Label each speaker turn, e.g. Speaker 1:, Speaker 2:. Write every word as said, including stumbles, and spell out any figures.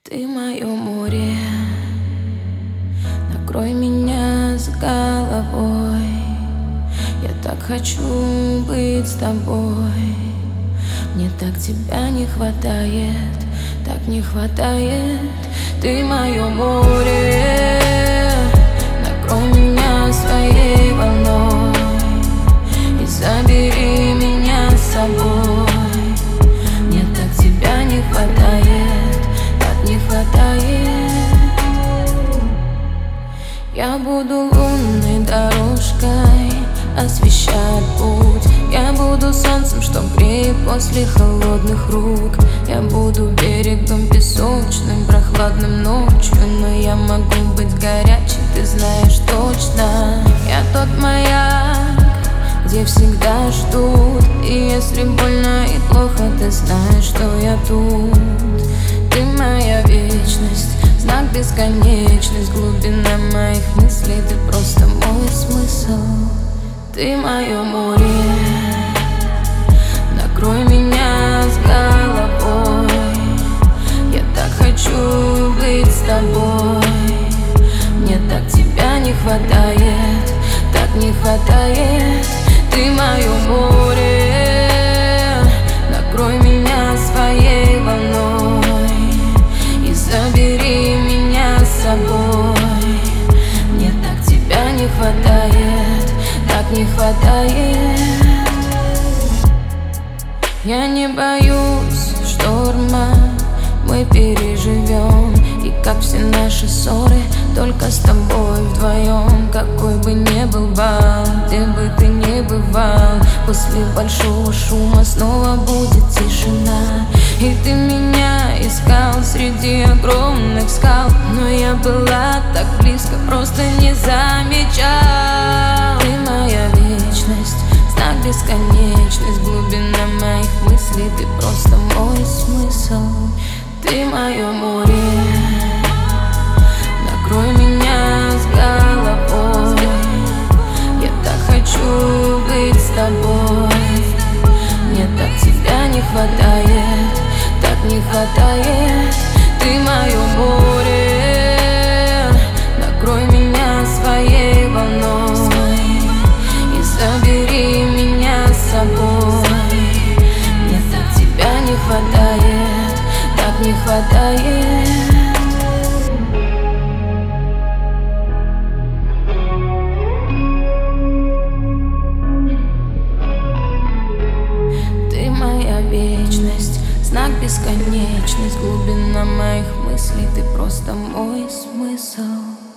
Speaker 1: Ты мое море, накрой меня с головой. Я так хочу быть с тобой. Мне так тебя не хватает, так не хватает. Ты мое море, накрой меня своей волной и забери меня с собой. Мне так тебя не хватает, так не хватает. Я буду лунной дорожкой освещать путь. Я буду солнцем, что греет после холодных рук. Я буду берегом песочным, прохладным ночью. Но я могу быть горячей, ты знаешь точно. Я тот маяк, где всегда ждут. И если больно и плохо, ты знаешь, что я тут. Ты моя вечность, знак бесконечность, глубина моих мыслей. Ты просто мой смысл. Ты мое море, накрой меня с головой. Я так хочу быть с тобой. Мне так тебя не хватает, так не хватает. Ты мое море, накрой меня своей волной и забери меня с собой. Мне так тебя не хватает, так не хватает. Я не боюсь шторма, мы переживем. И как все наши ссоры, только с тобой вдвоем. Какой бы ни был бал, где бы ты ни бывал, после большого шума снова будет тишина. И ты меня искал среди огромных скал, но я была так близко, просто не замечал. Ты моя вечность, знак бесконечность, глубина моих мыслей. Ты просто мой смысл. Ты мое море, накрой меня с головой. Я так хочу быть с тобой. Мне так тебя не хватает, так не хватает. Ты мое море, накрой меня своей волной и забери меня с собой. Мне так тебя не хватает, так не хватает. Ты моя вечность, знак бесконечность, глубина моих мыслей. Ты просто мой смысл.